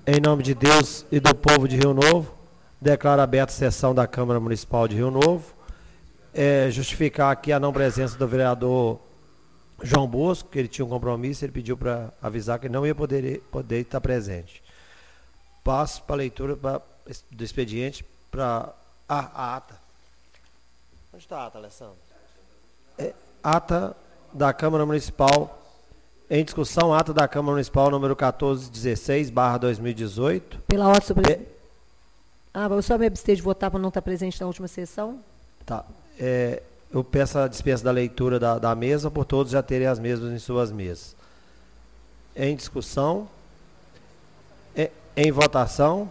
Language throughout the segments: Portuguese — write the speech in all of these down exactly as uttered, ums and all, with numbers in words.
Em nome de Deus e do povo de Rio Novo, declaro aberta a sessão da Câmara Municipal de Rio Novo. É, justificar aqui a não presença do vereador João Bosco, que ele tinha um compromisso, ele pediu para avisar que não ia poder, poder estar presente. Passo para a leitura pra, do expediente para a, a ata. Onde está a ata, Alessandro? É, ata da Câmara Municipal. Em discussão, ata da Câmara Municipal número quatorze dezesseis, barra dois mil e dezoito. Pela ordem sobre... É... Ah, eu só me abster de votar para não estar presente na última sessão? Tá. É, eu peço a dispensa da leitura da, da mesa, por todos já terem as mesmas em suas mesas. Em discussão. É, em votação.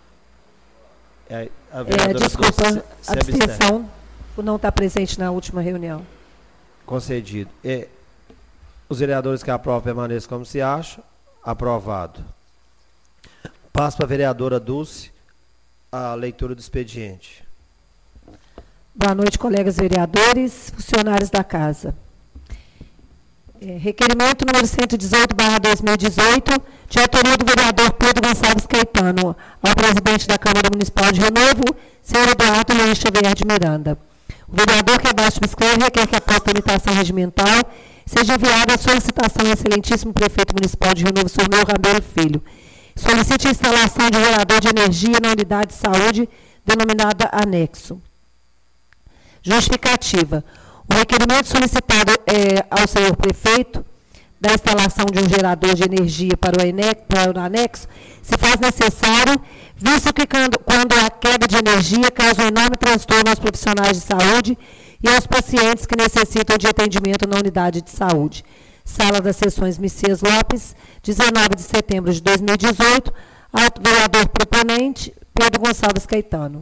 É, a é, desculpa, se, se abstenção por não estar presente na última reunião. Concedido. É, os vereadores que aprovam permaneçam como se acha. Aprovado. Passo para a vereadora Dulce a leitura do expediente. Boa noite, colegas vereadores, funcionários da casa. É, requerimento número cento e dezoito, barra dois mil e dezoito, de autoria do vereador Pedro Gonçalves Caetano, ao presidente da Câmara Municipal de Rio Novo, senhor Eduardo Luiz Xavier de Miranda. O vereador que abaixo subscreve requer que após tramitação regimental seja enviada a solicitação ao excelentíssimo prefeito municipal de Rio Novo, senhor Meu Rabelo Filho. Solicite a instalação de gerador de energia na unidade de saúde denominada anexo. Justificativa. O requerimento solicitado é, ao senhor prefeito da instalação de um gerador de energia para o, enex, para o anexo se faz necessário, visto que quando, quando a queda de energia causa um enorme transtorno aos profissionais de saúde e aos pacientes que necessitam de atendimento na unidade de saúde. Sala das Sessões Messias Lopes, dezenove de setembro de dois mil e dezoito, ao vereador proponente Pedro Gonçalves Caetano.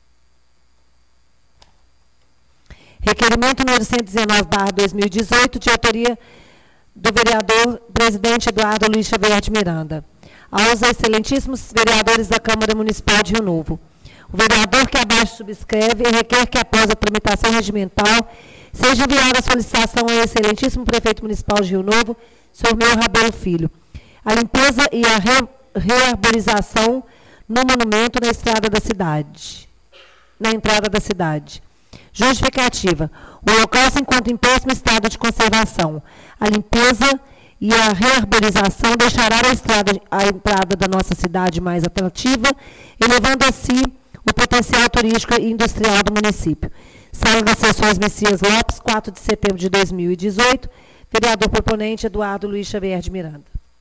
Requerimento número cento e dezenove, barra dois mil e dezoito, de autoria do vereador presidente Eduardo Luiz Xavier de Miranda. Aos excelentíssimos vereadores da Câmara Municipal de Rio Novo. O vereador que abaixo subscreve requer que, após a tramitação regimental, seja enviada a solicitação ao excelentíssimo prefeito municipal de Rio Novo, senhor Meu Rabelo Filho, a limpeza e a re rearborização no monumento na estrada da cidade, na entrada da cidade. Justificativa. O local se encontra em péssimo estado de conservação. A limpeza e a rearborização deixará a, estrada, a entrada da nossa cidade mais atrativa, elevando assim o potencial turístico e industrial do município. Sala das Sessões Messias Lopes, quatro de setembro de dois mil e dezoito. Vereador proponente Eduardo Luiz Xavier de Miranda.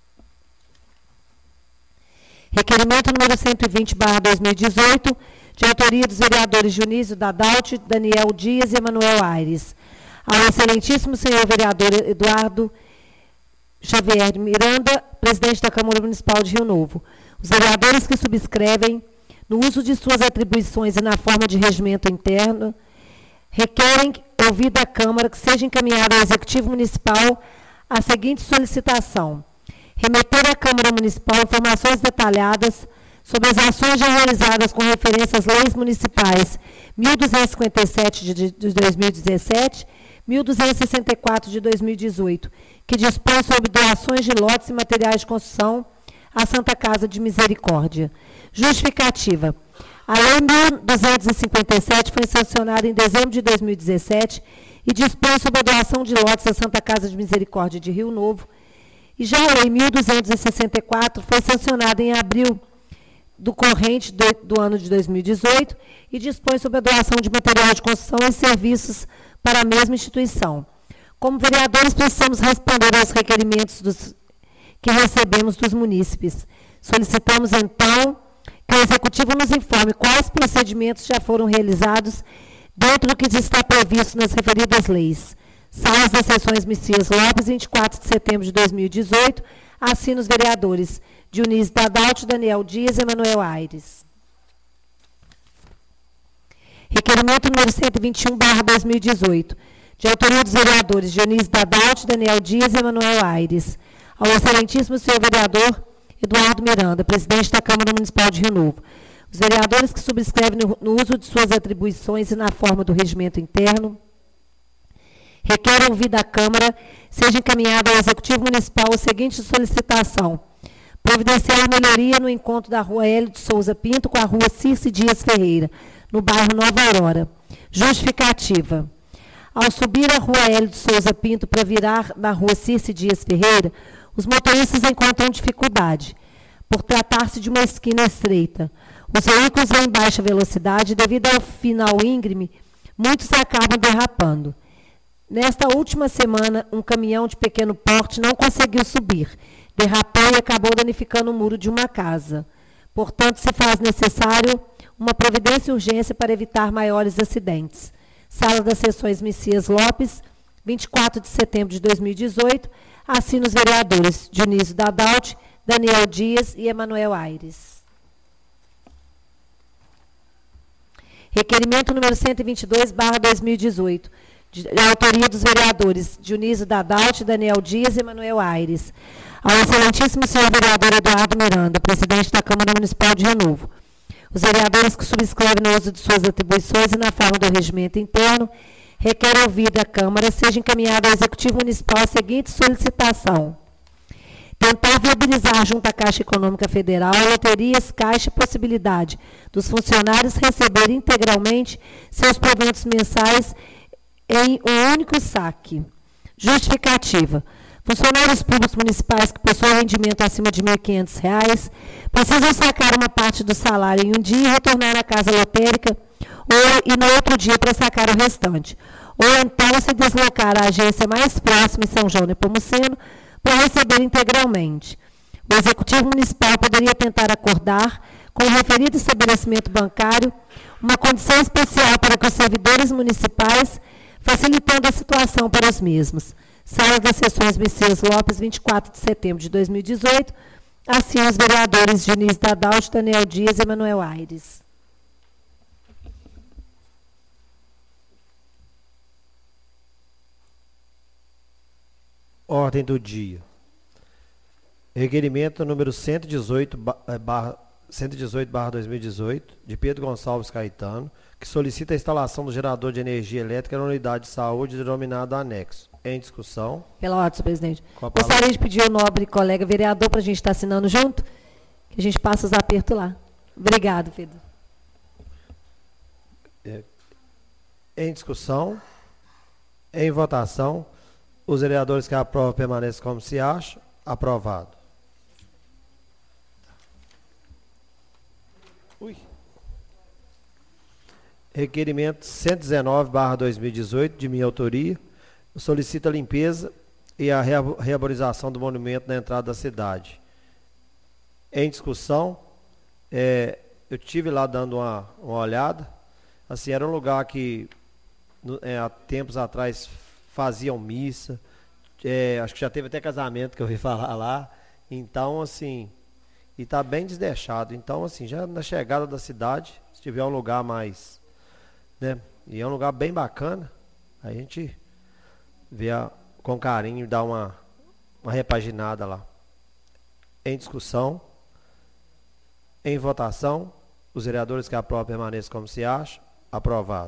Requerimento número cento e vinte, barra dois mil e dezoito, de autoria dos vereadores Dionísio Dadalt, Daniel Dias e Emanuel Aires. Ao excelentíssimo senhor vereador Eduardo Xavier de Miranda, presidente da Câmara Municipal de Rio Novo. Os vereadores que subscrevem, no uso de suas atribuições e na forma de regimento interno, requerem, ouvida a Câmara, que seja encaminhada ao Executivo Municipal a seguinte solicitação: remeter à Câmara Municipal informações detalhadas sobre as ações já realizadas com referência às leis municipais mil duzentos e cinquenta e sete de dois mil e dezessete, mil duzentos e sessenta e quatro de dois mil e dezoito, que dispõe sobre doações de lotes e materiais de construção à Santa Casa de Misericórdia. Justificativa. A Lei mil duzentos e cinquenta e sete foi sancionada em dezembro de dois mil e dezessete e dispõe sobre a doação de lotes à Santa Casa de Misericórdia de Rio Novo. E já a Lei mil duzentos e sessenta e quatro foi sancionada em abril do corrente do, do ano de dois mil e dezoito e dispõe sobre a doação de material de construção e serviços para a mesma instituição. Como vereadores, precisamos responder aos requerimentos dos, que recebemos dos munícipes. Solicitamos, então, que o Executivo nos informe quais procedimentos já foram realizados dentro do que está previsto nas referidas leis. Salas das Sessões Messias Lopes, vinte e quatro de setembro de dois mil e dezoito, assina os vereadores Dionísio Dadalt, Daniel Dias e Emanuel Aires. Requerimento número cento e vinte e um, barra dois mil e dezoito, de autoria dos vereadores Dionísio Dadalt, Daniel Dias e Emanuel Aires. Ao excelentíssimo senhor vereador Eduardo Miranda, presidente da Câmara Municipal de Rio Novo. Os vereadores que subscrevem no, no uso de suas atribuições e na forma do regimento interno requerem, ouvida a Câmara, seja encaminhada ao Executivo Municipal a seguinte solicitação: providenciar melhoria no encontro da rua Hélio de Souza Pinto com a rua Circe Dias Ferreira, no bairro Nova Aurora. Justificativa. Ao subir a rua Hélio de Souza Pinto para virar na rua Circe Dias Ferreira, os motoristas encontram dificuldade, por tratar-se de uma esquina estreita. Os veículos vão em baixa velocidade e, devido ao final íngreme, muitos acabam derrapando. Nesta última semana, um caminhão de pequeno porte não conseguiu subir, derrapou e acabou danificando o muro de uma casa. Portanto, se faz necessário uma providência e urgência para evitar maiores acidentes. Sala das Sessões Messias Lopes, vinte e quatro de setembro de dois mil e dezoito, assina os vereadores Dionísio Dadalti, Daniel Dias e Emanuel Aires. Requerimento número cento e vinte e dois, barra dois mil e dezoito, de autoria dos vereadores Dionísio Dadalti, Daniel Dias e Emanuel Aires. Ao excelentíssimo senhor vereador Eduardo Miranda, presidente da Câmara Municipal de Renovo. Os vereadores que subscrevem no uso de suas atribuições e na forma do regimento interno requerem ouvir da Câmara seja encaminhada ao Executivo Municipal a seguinte solicitação: tentar viabilizar junto à Caixa Econômica Federal, loterias, caixa e possibilidade dos funcionários receberem integralmente seus proventos mensais em um único saque. Justificativa. Funcionários públicos municipais que possuem rendimento acima de mil e quinhentos reais precisam sacar uma parte do salário em um dia e retornar à casa lotérica ou, e no outro dia para sacar o restante. Ou então se deslocar à agência mais próxima em São João Nepomuceno para receber integralmente. O Executivo Municipal poderia tentar acordar com o referido estabelecimento bancário uma condição especial para que os servidores municipais, facilitando a situação para os mesmos. Sala das Sessões Messias Lopes, vinte e quatro de setembro de dois mil e dezoito, assinam os vereadores Dionísio Dadalti, Daniel Dias e Emanuel Aires. Ordem do dia. Requerimento número cento e dezoito, barra dois mil e dezoito, de Pedro Gonçalves Caetano, que solicita a instalação do gerador de energia elétrica na unidade de saúde denominado anexo. Em discussão. Pela ordem, senhor presidente. Gostaria de pedir ao nobre colega vereador para a gente estar assinando junto, que a gente passa os apertos lá. Obrigado, Pedro. É, em discussão. Em votação. Os vereadores que aprovam permanecem como se acham. Aprovado. Ui. Requerimento cento e dezenove, barra dois mil e dezoito, de minha autoria. Solicita a limpeza e a rearborização do monumento na entrada da cidade. Em discussão, é, eu estive lá dando uma, uma olhada. Assim, era um lugar que no, é, há tempos atrás faziam missa. É, acho que já teve até casamento que eu ouvi falar lá. Então, assim, e está bem desdeixado. Então, assim, já na chegada da cidade, se tiver um lugar mais, né? E é um lugar bem bacana, a gente vê a, com carinho e dá uma, uma repaginada lá. Em discussão. Em votação. Os vereadores que aprovam permaneçam como se acha. Aprovado.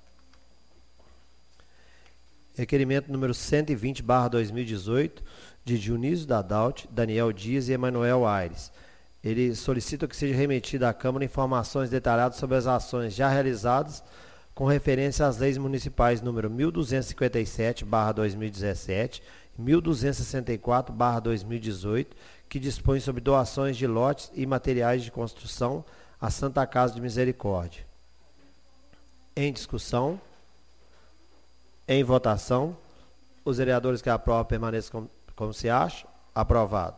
Requerimento número cento e vinte, barra dois mil e dezoito, de Dionísio Dadalti, Daniel Dias e Emanuel Aires. Ele solicita que seja remetida à Câmara informações detalhadas sobre as ações já realizadas com referência às leis municipais número mil duzentos e cinquenta e sete, barra dois mil e dezessete e mil duzentos e sessenta e quatro, barra dois mil e dezoito, que dispõe sobre doações de lotes e materiais de construção à Santa Casa de Misericórdia. Em discussão. Em votação. Os vereadores que aprovam permaneçam como, como se acha. Aprovado.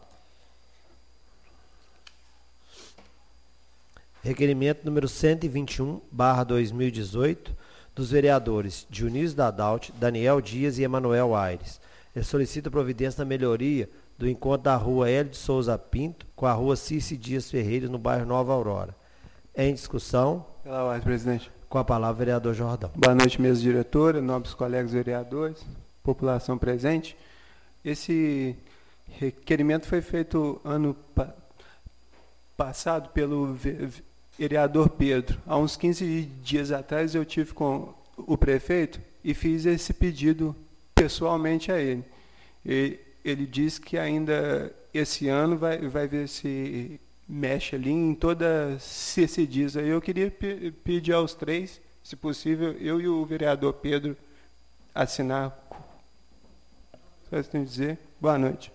Requerimento número cento e vinte e um, barra dois mil e dezoito, dos vereadores Dionísio Dadalti, Daniel Dias e Emanuel Aires. Ele solicita providência na melhoria do encontro da rua Hélio de Souza Pinto com a rua Circe Dias Ferreira, no bairro Nova Aurora. Em discussão. Pela ordem, presidente. Com a palavra, o vereador Jordão. Boa noite, mesa diretora, nobres colegas vereadores, população presente. Esse requerimento foi feito ano pa passado pelo vereador Pedro. Há uns quinze dias atrás eu tive com o prefeito e fiz esse pedido pessoalmente a ele. E ele diz que ainda esse ano vai, vai ver se mexe ali em toda C C D I S. Eu queria pe pedir aos três, se possível, eu e o vereador Pedro assinar. Só isso tem que dizer. Boa noite.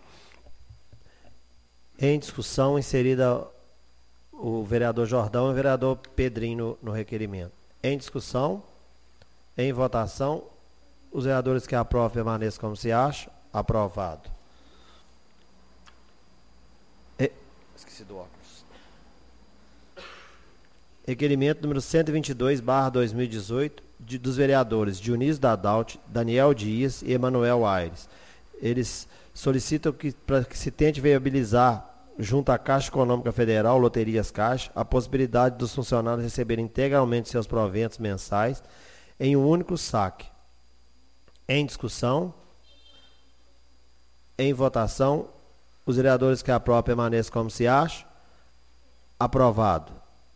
Em discussão, inserida o vereador Jordão e o vereador Pedrinho no, no requerimento. Em discussão, em votação, os vereadores que aprovam permaneçam como se acham. Aprovado. E, esqueci do óculos. Requerimento número cento e vinte e dois, barra dois mil e dezoito, de, dos vereadores Dionísio Dadalt, Daniel Dias e Emanuel Aires. Eles solicitam que, para que se tente viabilizar, junto à Caixa Econômica Federal, Loterias Caixa, a possibilidade dos funcionários receberem integralmente seus proventos mensais em um único saque. Em discussão, em votação, os vereadores que aprovam permaneçam como se acham. Aprovado.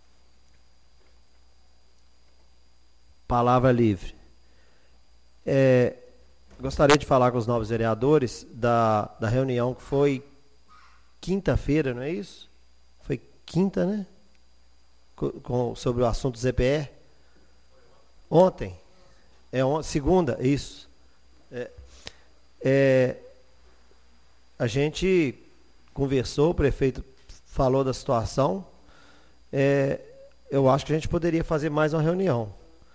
Palavra livre. É, gostaria de falar com os novos vereadores da, da reunião que foi quinta-feira, não é isso? Foi quinta, né? Com, com, sobre o assunto do Z P E. Ontem. É on, segunda, isso. É, é, a gente conversou, o prefeito falou da situação. É, eu acho que a gente poderia fazer mais uma reunião.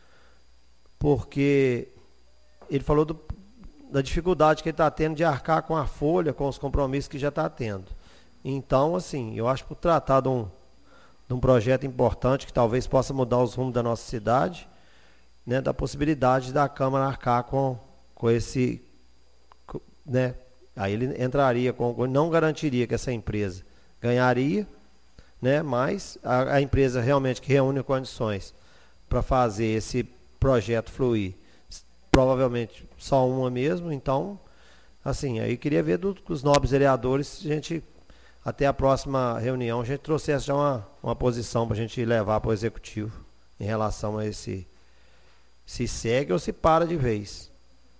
Porque ele falou do, da dificuldade que ele está tendo de arcar com a folha, com os compromissos que já está tendo. Então, assim, eu acho que por tratar de um, de um projeto importante que talvez possa mudar os rumos da nossa cidade, né, da possibilidade da Câmara arcar com, com esse, com, né, aí ele entraria com, não garantiria que essa empresa ganharia, né, mas a, a empresa realmente que reúne condições para fazer esse projeto fluir, provavelmente só uma mesmo. Então, assim, aí queria ver do, dos nobres vereadores, se a gente, até a próxima reunião, a gente trouxesse já uma, uma posição para a gente levar para o executivo em relação a esse, se segue ou se para de vez.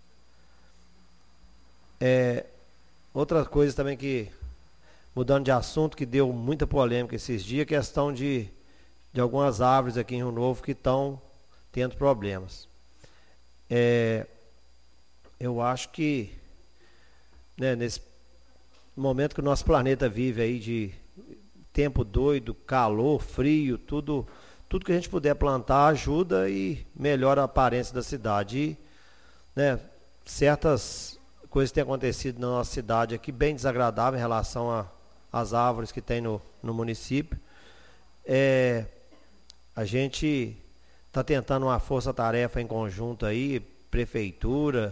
É, outra coisa também que, mudando de assunto, que deu muita polêmica esses dias, a questão de, de algumas árvores aqui em Rio Novo que estão tendo problemas. É, eu acho que, né, nesse momento que o nosso planeta vive aí de tempo doido, calor, frio, tudo, tudo que a gente puder plantar ajuda e melhora a aparência da cidade. E, né, certas coisas têm acontecido na nossa cidade aqui bem desagradável em relação às árvores que tem no, no município. É, a gente está tentando uma força-tarefa em conjunto aí, prefeitura,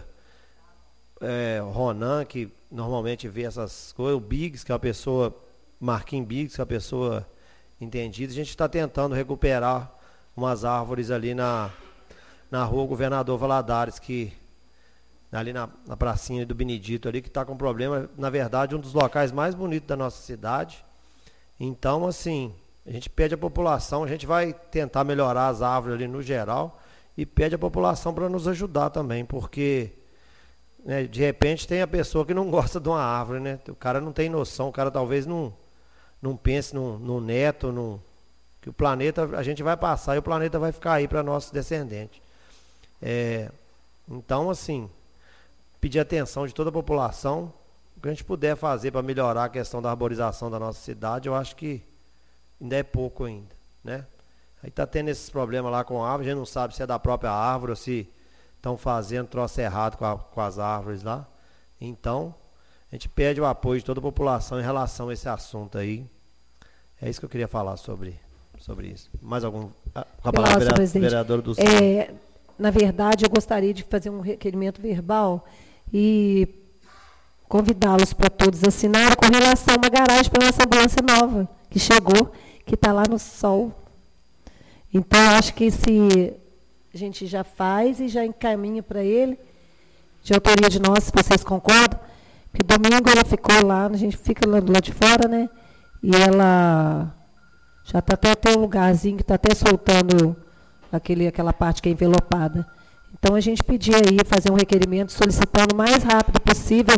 é, Ronan, que normalmente vê essas coisas, o Biggs, que é uma pessoa, Marquinhos Biggs, que é uma pessoa entendida. A gente está tentando recuperar umas árvores ali na, na rua Governador Valadares, que ali na, na pracinha do Benedito ali, que está com problema, na verdade, um dos locais mais bonitos da nossa cidade. Então, assim, a gente pede à população, a gente vai tentar melhorar as árvores ali no geral e pede à população para nos ajudar também, porque, né, de repente tem a pessoa que não gosta de uma árvore, né? O cara não tem noção, o cara talvez não, não pense no, no neto, no, que o planeta, a gente vai passar e o planeta vai ficar aí para nossos descendentes. É, então, assim, pedir atenção de toda a população, o que a gente puder fazer para melhorar a questão da arborização da nossa cidade, eu acho que ainda é pouco ainda, né? Aí tá tendo esses problemas lá com a árvore, a gente não sabe se é da própria árvore ou se estão fazendo troço errado com, a, com as árvores lá. Então, a gente pede o apoio de toda a população em relação a esse assunto aí. É isso que eu queria falar sobre, sobre isso. Mais algum? Com a palavra, Nossa, vereador, vereador do é, na verdade, eu gostaria de fazer um requerimento verbal e convidá-los para todos assinarem com relação a uma garagem para nossa ambulância nova, que chegou, que está lá no sol. Então, acho que se a gente já faz e já encaminha para ele, de autoria de nós, se vocês concordam, porque domingo ela ficou lá, a gente fica lá do lado de fora, né? E ela já está até, até um lugarzinho que está até soltando aquele, aquela parte que é envelopada. Então, a gente pedia aí, fazer um requerimento solicitando o mais rápido possível,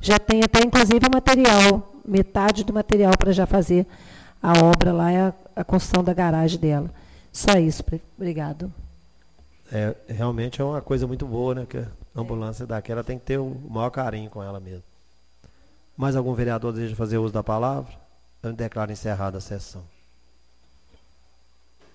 Já tem até, inclusive, o material, metade do material para já fazer a obra lá, é a, a construção da garagem dela. Só isso, obrigado. É, realmente é uma coisa muito boa, né? Que a ambulância daquela tem que ter o maior carinho com ela mesmo. Mais algum vereador deseja fazer uso da palavra? Eu declaro encerrada a sessão.